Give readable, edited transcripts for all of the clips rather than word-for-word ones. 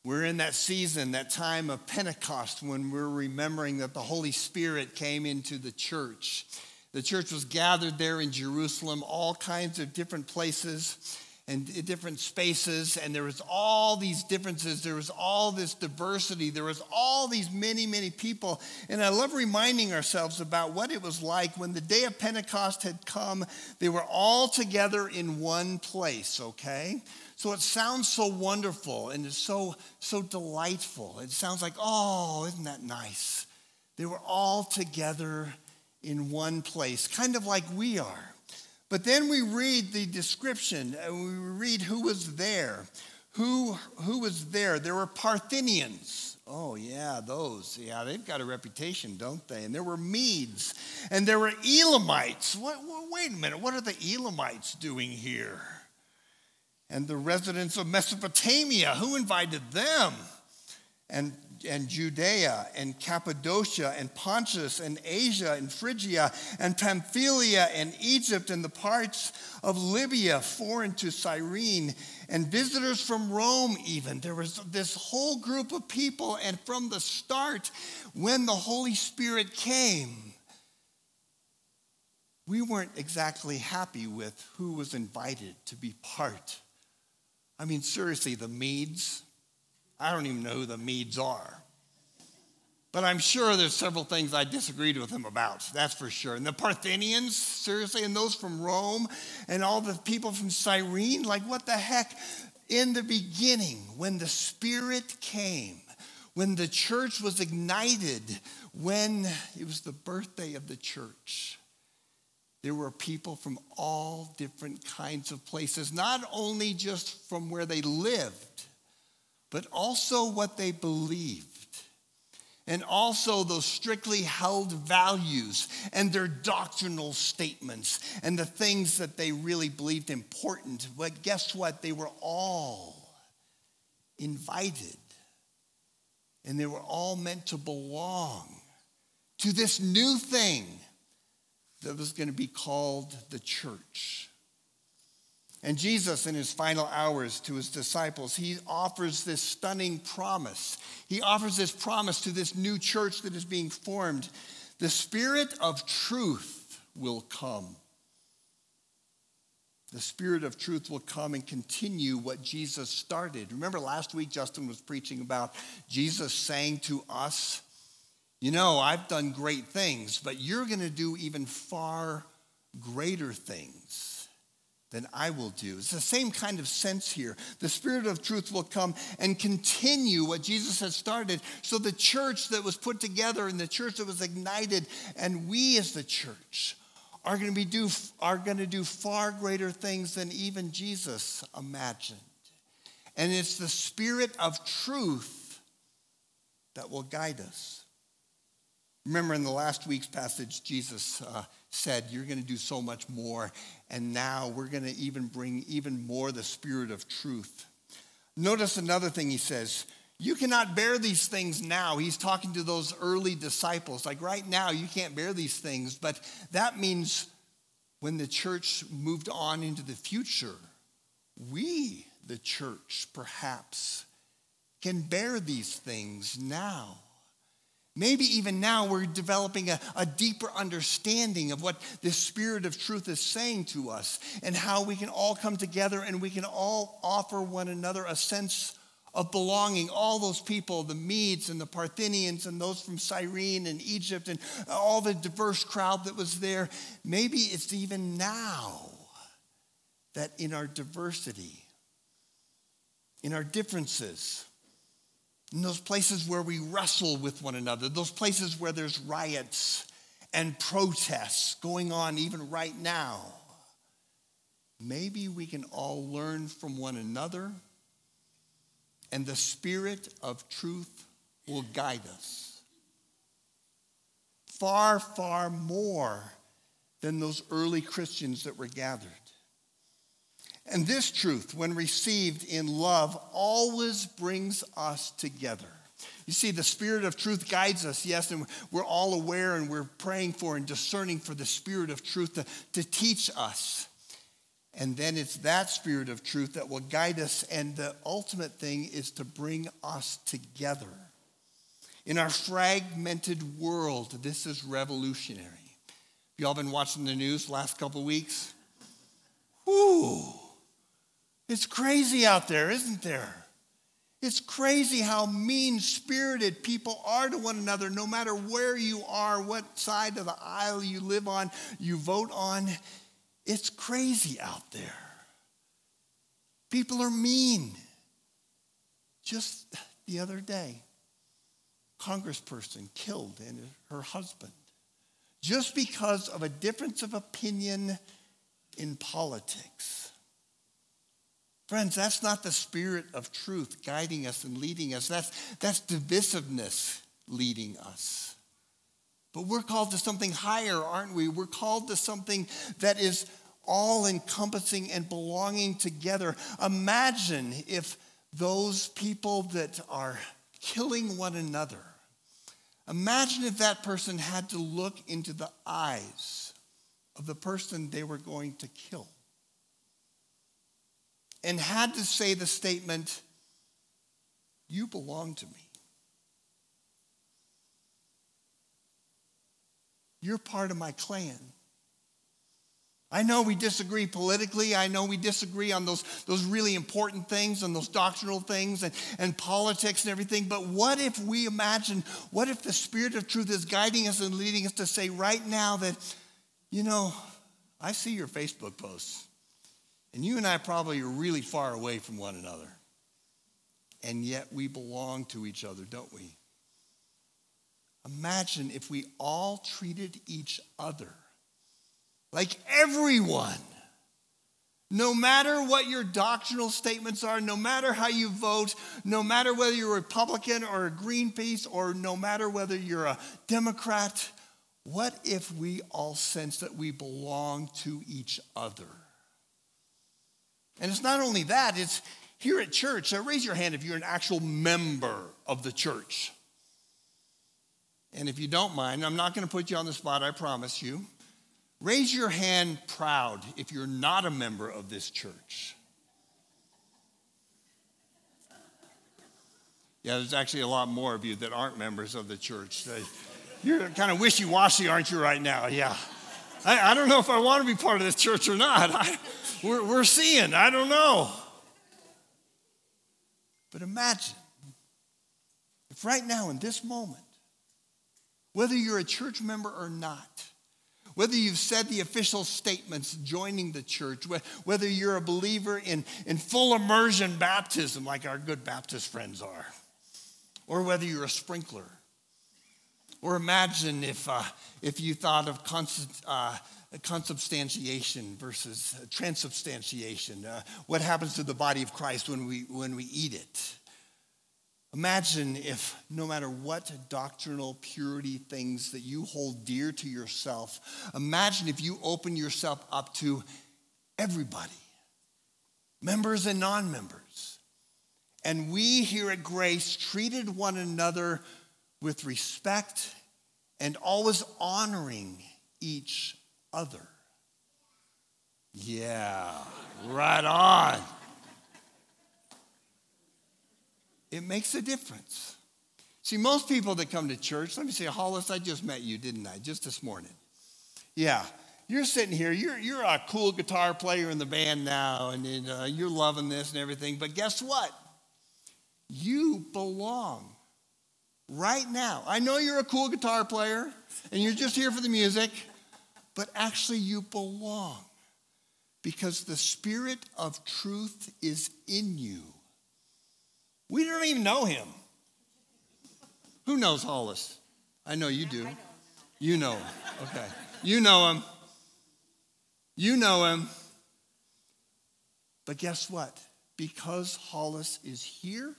We're in that season, that time of Pentecost, when we're remembering that the Holy Spirit came into the church. The church was gathered there in Jerusalem, all kinds of different places and different spaces, and there was all these differences. There was all this diversity. There was all these many, many people. And I love reminding ourselves about what it was like when the day of Pentecost had come. They were all together in one place, okay? So it sounds so wonderful and it's so delightful. It sounds like, oh, isn't that nice? They were all together in one place, kind of like we are. But then we read the description, and we read who was there. Who was there? There were Parthians. Oh, yeah, those. Yeah, they've got a reputation, don't they? And there were Medes, and there were Elamites. Wait a minute, what are the Elamites doing here? And the residents of Mesopotamia, who invited them? And Judea and Cappadocia and Pontus and Asia and Phrygia and Pamphylia and Egypt and the parts of Libya foreign to Cyrene and visitors from Rome even. There was this whole group of people, and from the start, when the Holy Spirit came, we weren't exactly happy with who was invited to be part. I mean, seriously, the Medes. I don't even know who the Medes are. But I'm sure there's several things I disagreed with him about, that's for sure. And the Parthians, seriously, and those from Rome, and all the people from Cyrene, like what the heck? In the beginning, when the Spirit came, when the church was ignited, when it was the birthday of the church, there were people from all different kinds of places, not only just from where they lived, but also what they believed, and also those strictly held values and their doctrinal statements and the things that they really believed important. But guess what? They were all invited, and they were all meant to belong to this new thing that was going to be called the church. And Jesus, in his final hours to his disciples, he offers this stunning promise. He offers this promise to this new church that is being formed. The Spirit of truth will come. The Spirit of truth will come and continue what Jesus started. Remember last week, Justin was preaching about Jesus saying to us, you know, I've done great things, but you're going to do even far greater things than I will do. It's the same kind of sense here. The Spirit of truth will come and continue what Jesus has started. So the church that was put together and the church that was ignited, and we as the church are going to do far greater things than even Jesus imagined. And it's the Spirit of truth that will guide us. Remember in the last week's passage, Jesus said, you're going to do so much more. And now we're going to even bring even more the Spirit of truth. Notice another thing he says. You cannot bear these things now. He's talking to those early disciples. Like right now, you can't bear these things. But that means when the church moved on into the future, we, the church, perhaps, can bear these things now. Maybe even now we're developing a deeper understanding of what the Spirit of truth is saying to us and how we can all come together and we can all offer one another a sense of belonging. All those people, the Medes and the Parthians and those from Cyrene and Egypt and all the diverse crowd that was there. Maybe it's even now that in our diversity, in our differences, in those places where we wrestle with one another, those places where there's riots and protests going on even right now, maybe we can all learn from one another, and the Spirit of truth will guide us. Far, far more than those early Christians that were gathered. And this truth, when received in love, always brings us together. You see, the Spirit of truth guides us, yes, and we're all aware and we're praying for and discerning for the Spirit of truth to teach us. And then it's that Spirit of truth that will guide us. And the ultimate thing is to bring us together. In our fragmented world, this is revolutionary. Have you all been watching the news the last couple of weeks? Whew. It's crazy out there, isn't there? It's crazy how mean-spirited people are to one another, no matter where you are, what side of the aisle you live on, you vote on. It's crazy out there. People are mean. Just the other day, congressperson killed and her husband just because of a difference of opinion in politics. Friends, that's not the Spirit of truth guiding us and leading us. That's divisiveness leading us. But we're called to something higher, aren't we? We're called to something that is all-encompassing and belonging together. Imagine if those people that are killing one another, imagine if that person had to look into the eyes of the person they were going to kill and had to say the statement, "You belong to me. You're part of my clan." I know we disagree politically. I know we disagree on those really important things and those doctrinal things and politics and everything. But what if we imagine, what if the Spirit of truth is guiding us and leading us to say right now that, I see your Facebook posts. And you and I probably are really far away from one another. And yet we belong to each other, don't we? Imagine if we all treated each other like everyone. No matter what your doctrinal statements are, no matter how you vote, no matter whether you're a Republican or a Greenpeace, or no matter whether you're a Democrat, what if we all sense that we belong to each other? And it's not only that, it's here at church. So raise your hand if you're an actual member of the church. And if you don't mind, I'm not going to put you on the spot, I promise you. Raise your hand proud if you're not a member of this church. Yeah, there's actually a lot more of you that aren't members of the church. You're kind of wishy-washy, aren't you, right now? Yeah. I don't know if I want to be part of this church or not. We're seeing. I don't know. But imagine if right now in this moment, whether you're a church member or not, whether you've said the official statements joining the church, whether you're a believer in full immersion baptism like our good Baptist friends are, or whether you're a sprinkler, or imagine if you thought of consubstantiation versus transubstantiation, what happens to the body of Christ when we eat it. Imagine if no matter what doctrinal purity things that you hold dear to yourself, imagine if you open yourself up to everybody, members and non-members. And we here at Grace treated one another with respect and always honoring each other. Yeah, right on. It makes a difference. See, most people that come to church, let me say, Hollis, I just met you, didn't I? Just this morning. Yeah, you're sitting here, you're a cool guitar player in the band now, and you're loving this and everything, but guess what? You belong right now. I know you're a cool guitar player, and you're just here for the music, but actually you belong because the Spirit of truth is in you. We don't even know him. Who knows Hollis? I know you do. You know him. Okay. You know him. You know him. But guess what? Because Hollis is here,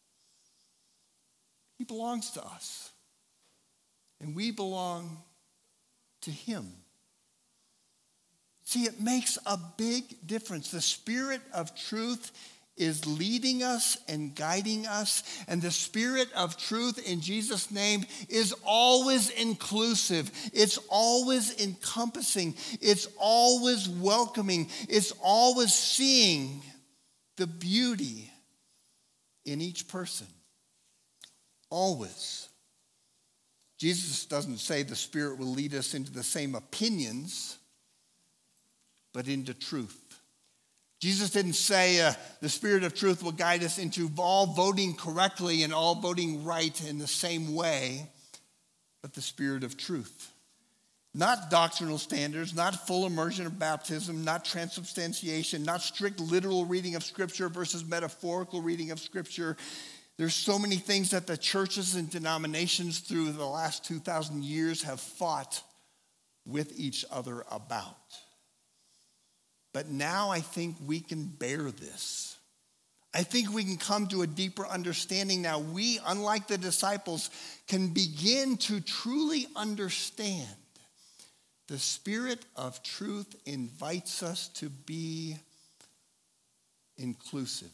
he belongs to us. And we belong to him. See, it makes a big difference. The Spirit of truth is leading us and guiding us. And the Spirit of truth in Jesus' name is always inclusive. It's always encompassing. It's always welcoming. It's always seeing the beauty in each person. Always. Jesus doesn't say the Spirit will lead us into the same opinions, but into truth. Jesus didn't say the Spirit of truth will guide us into all voting correctly and all voting right in the same way, but the Spirit of truth. Not doctrinal standards, not full immersion of baptism, not transubstantiation, not strict literal reading of Scripture versus metaphorical reading of Scripture. There's so many things that the churches and denominations through the last 2,000 years have fought with each other about. But now I think we can bear this. I think we can come to a deeper understanding now. We, unlike the disciples, can begin to truly understand. The Spirit of truth invites us to be inclusive,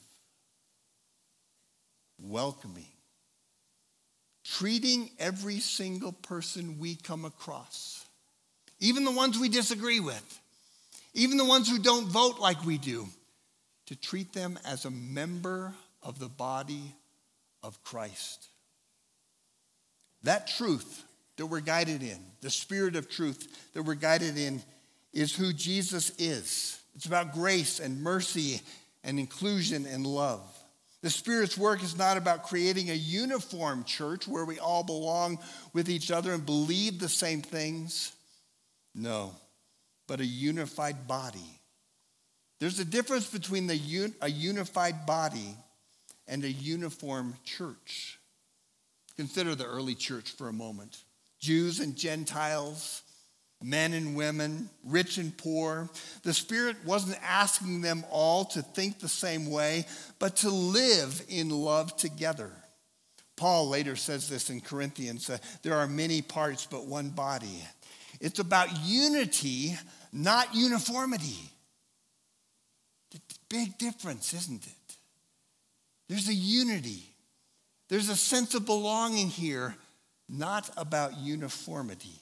welcoming, treating every single person we come across, even the ones we disagree with, even the ones who don't vote like we do, to treat them as a member of the body of Christ. That truth that we're guided in, the Spirit of truth that we're guided in, is who Jesus is. It's about grace and mercy and inclusion and love. The Spirit's work is not about creating a uniform church where we all belong with each other and believe the same things. No, but a unified body. There's a difference between a unified body and a uniform church. Consider the early church for a moment. Jews and Gentiles, men and women, rich and poor. The Spirit wasn't asking them all to think the same way, but to live in love together. Paul later says this in Corinthians, there are many parts but one body. It's about unity, not uniformity. It's a big difference, isn't it? There's a unity. There's a sense of belonging here, not about uniformity.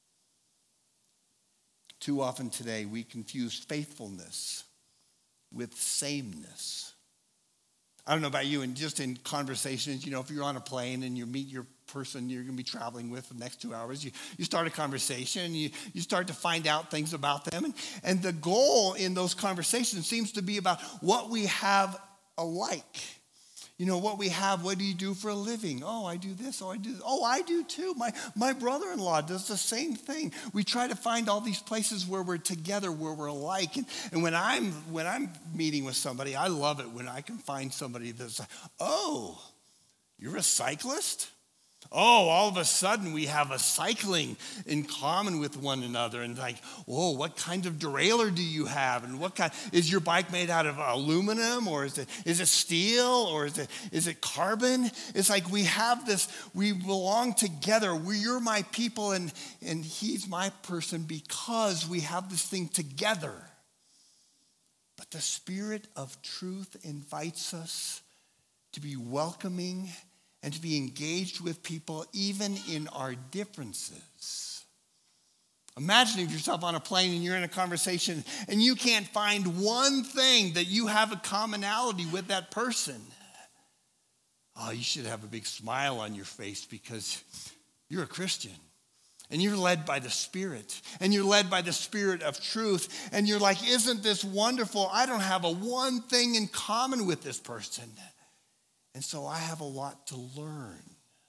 Too often today, we confuse faithfulness with sameness. I don't know about you, and just in conversations, if you're on a plane and you meet your person you're going to be traveling with for the next 2 hours, you start a conversation, and you start to find out things about them. And the goal in those conversations seems to be about what we have alike. What we have, what do you do for a living? Oh, I do this. Oh, I do this. Oh, I do too. My brother-in-law does the same thing. We try to find all these places where we're together, where we're alike. And when I'm meeting with somebody, I love it when I can find somebody that's like, oh, you're a cyclist? Oh, all of a sudden we have a cycling in common with one another. And like, whoa, what kind of derailleur do you have? And what kind, is your bike made out of aluminum, or is it steel, or is it carbon? It's like we have this, we belong together. You're my people and he's my person because we have this thing together. But the Spirit of truth invites us to be welcoming and to be engaged with people even in our differences. Imagine yourself on a plane and you're in a conversation and you can't find one thing that you have a commonality with that person. Oh, you should have a big smile on your face because you're a Christian. And you're led by the Spirit. And you're led by the Spirit of truth. And you're like, isn't this wonderful? I don't have a one thing in common with this person. And so I have a lot to learn.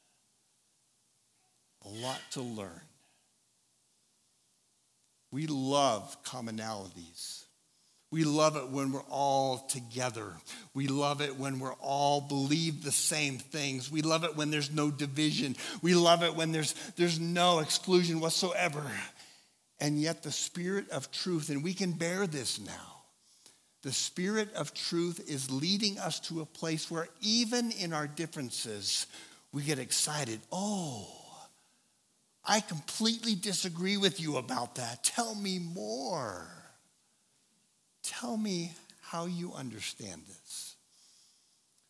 A lot to learn. We love commonalities. We love it when we're all together. We love it when we're all believe the same things. We love it when there's no division. We love it when there's no exclusion whatsoever. And yet the Spirit of truth, and we can bear this now. The Spirit of truth is leading us to a place where even in our differences, we get excited. Oh, I completely disagree with you about that. Tell me more. Tell me how you understand this.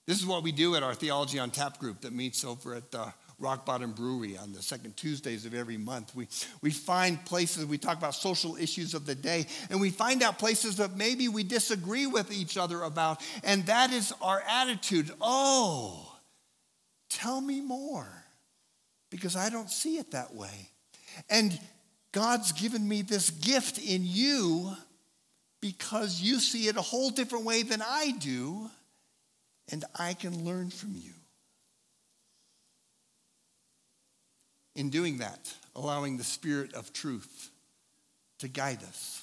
This is what we do at our Theology on Tap group that meets over at the Rock Bottom Brewery on the second Tuesdays of every month. We find places, we talk about social issues of the day, and we find out places that maybe we disagree with each other about, and that is our attitude. Oh, tell me more, because I don't see it that way. And God's given me this gift in you because you see it a whole different way than I do, and I can learn from you. In doing that, allowing the Spirit of truth to guide us,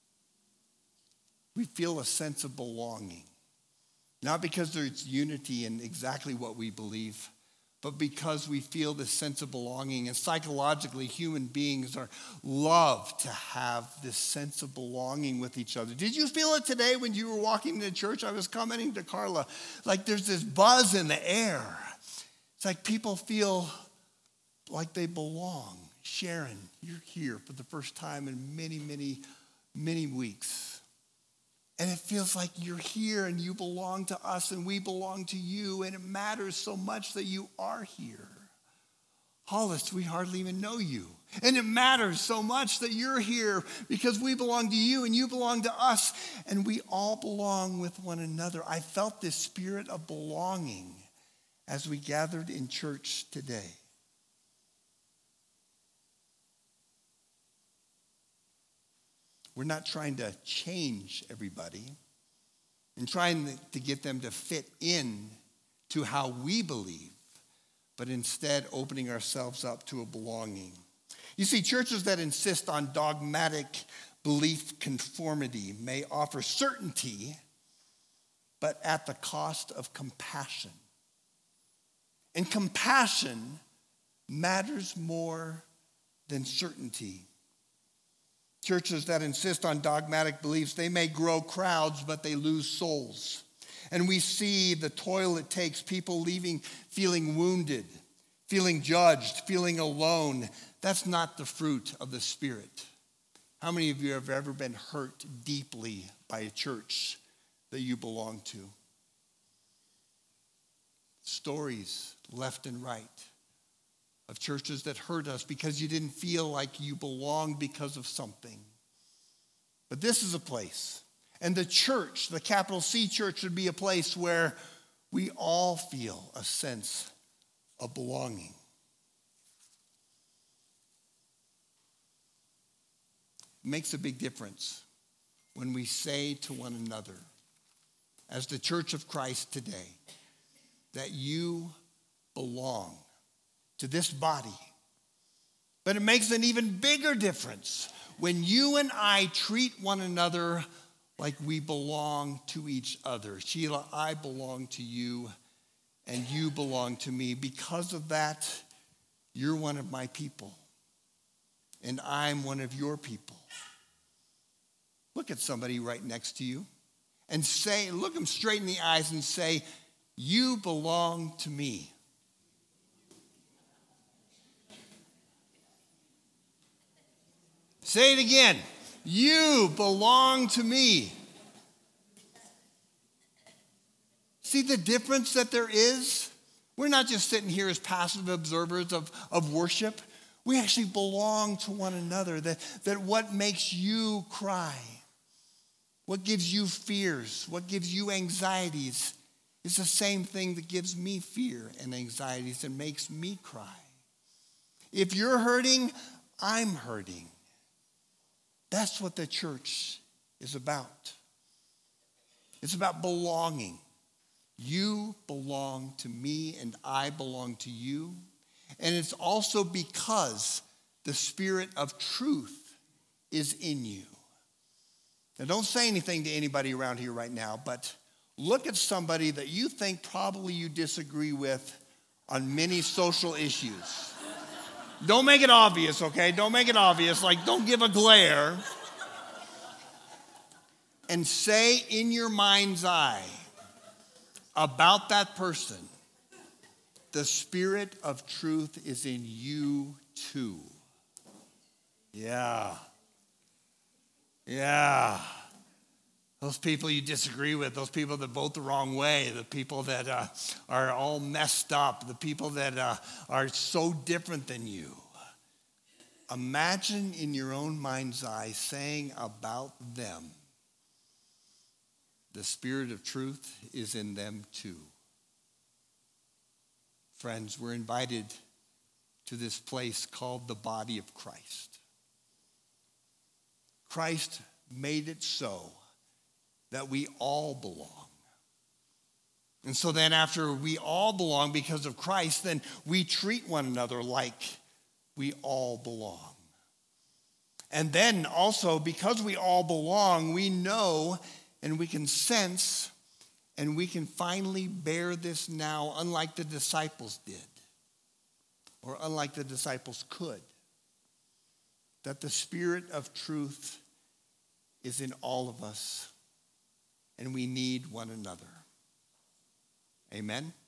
we feel a sense of belonging. Not because there's unity in exactly what we believe, but because we feel this sense of belonging. And psychologically, human beings love to have this sense of belonging with each other. Did you feel it today when you were walking into church? I was commenting to Carla, like there's this buzz in the air. It's like people feel like they belong. Sharon, you're here for the first time in many, many, many weeks. And it feels like you're here and you belong to us and we belong to you, and it matters so much that you are here. Hollis, we hardly even know you. And it matters so much that you're here because we belong to you and you belong to us, and we all belong with one another. I felt this spirit of belonging as we gathered in church today. We're not trying to change everybody and trying to get them to fit in to how we believe, but instead opening ourselves up to a belonging. You see, churches that insist on dogmatic belief conformity may offer certainty, but at the cost of compassion. And compassion matters more than certainty. Churches that insist on dogmatic beliefs, they may grow crowds, but they lose souls. And we see the toil it takes, people leaving feeling wounded, feeling judged, feeling alone. That's not the fruit of the Spirit. How many of you have ever been hurt deeply by a church that you belong to? Stories left and right of churches that hurt us because you didn't feel like you belonged because of something. But this is a place, and the church, the capital C church, should be a place where we all feel a sense of belonging. It makes a big difference when we say to one another, as the church of Christ today, that you belong to this body. But it makes an even bigger difference when you and I treat one another like we belong to each other. Sheila, I belong to you and you belong to me. Because of that, you're one of my people and I'm one of your people. Look at somebody right next to you and say, look them straight in the eyes and say, you belong to me. Say it again. You belong to me. See the difference that there is? We're not just sitting here as passive observers of worship. We actually belong to one another. That what makes you cry, what gives you fears, what gives you anxieties is the same thing that gives me fear and anxieties and makes me cry. If you're hurting, I'm hurting. That's what the church is about. It's about belonging. You belong to me and I belong to you. And it's also because the Spirit of truth is in you. Now, don't say anything to anybody around here right now, but look at somebody that you think probably you disagree with on many social issues. Don't make it obvious, okay? Don't make it obvious. Like, don't give a glare. And say in your mind's eye about that person, the Spirit of truth is in you too. Yeah. those people you disagree with, those people that vote the wrong way, the people that are all messed up, the people that are so different than you. Imagine in your own mind's eye saying about them, the Spirit of truth is in them too. Friends, we're invited to this place called the body of Christ. Christ made it so that we all belong. And so then after we all belong because of Christ, then we treat one another like we all belong. And then also, because we all belong, we know and we can sense and we can finally bear this now, unlike the disciples did, or unlike the disciples could, that the Spirit of truth is in all of us, and we need one another. Amen.